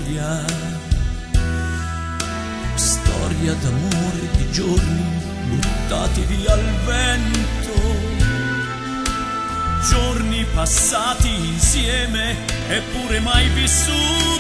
storia d'amore, di giorni buttati via al vento, giorni passati insieme eppure mai vissuti.